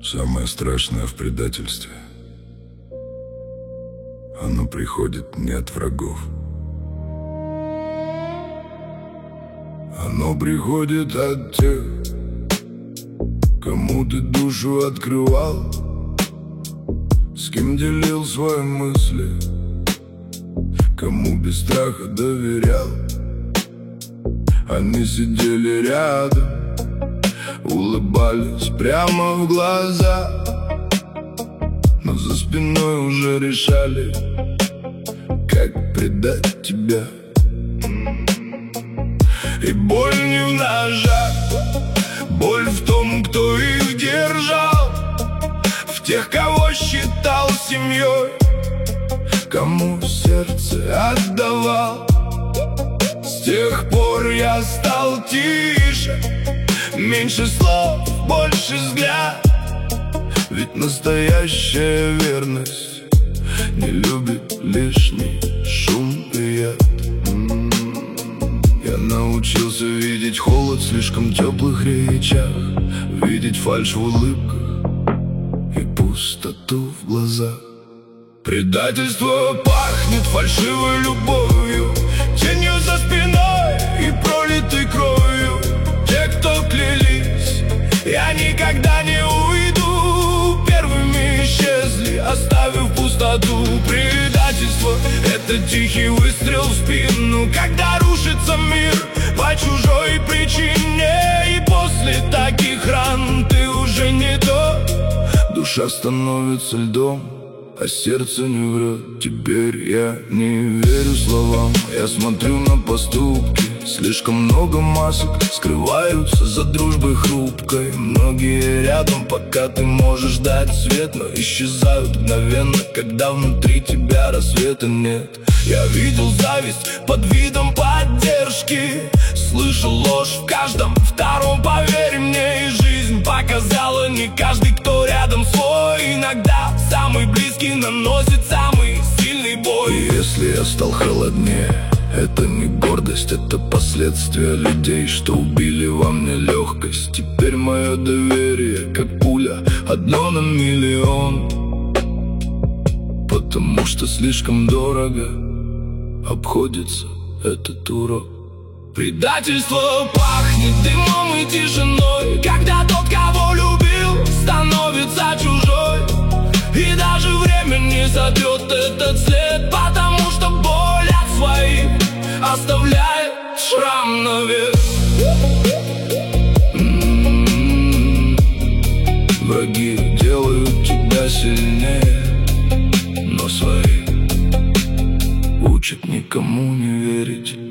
Самое страшное в предательстве — оно приходит не от врагов. Оно приходит от тех, кому ты душу открывал, с кем делил свои мысли, кому без страха доверял. Они сидели рядом, улыбались прямо в глаза, но за спиной уже решали, как предать тебя. И боль не в ножах, боль в том, кто их держал, в тех, кого считал семьей, кому сердце отдавал. С тех пор я стал тише, меньше слов, больше взгляд. Ведь настоящая верность не любит лишний шум и яд. Я научился видеть холод в слишком теплых речах, видеть фальшь в улыбках и пустоту в глазах. Предательство пахнет фальшивой любовью, тенью за спиной и пролитой кровью. Те, кто клялись, я никогда не уйду, первыми исчезли, оставив пустоту. Предательство — это тихий выстрел в спину, когда рушится мир по чужой причине. И после таких ран ты уже не тот. Душа становится льдом, а сердце не врет. Теперь я не верю словам, я смотрю на поступки. Слишком много масок скрываются за дружбой хрупкой. Многие рядом, пока ты можешь дать свет, но исчезают мгновенно, когда внутри тебя рассвета нет. Я видел зависть под видом поддержки, слышал ложь в каждом втором, поверь мне. И жизнь показала, не каждый, кто рядом свой. Иногда самый близкий наносит самый сильный бой. И если я стал холоднее, это не гордость, это последствия людей, что убили во мне легкость. Теперь мое доверие, как пуля, одно на миллион, потому что слишком дорого обходится этот урок. Предательство пахнет дымом и тишиной, когда тот, кого любил, становится чужой. И даже время не сотрет этот след, потому что боль от своих оставляет шрам навек. Враги делают тебя сильнее, но свои учат никому не верить.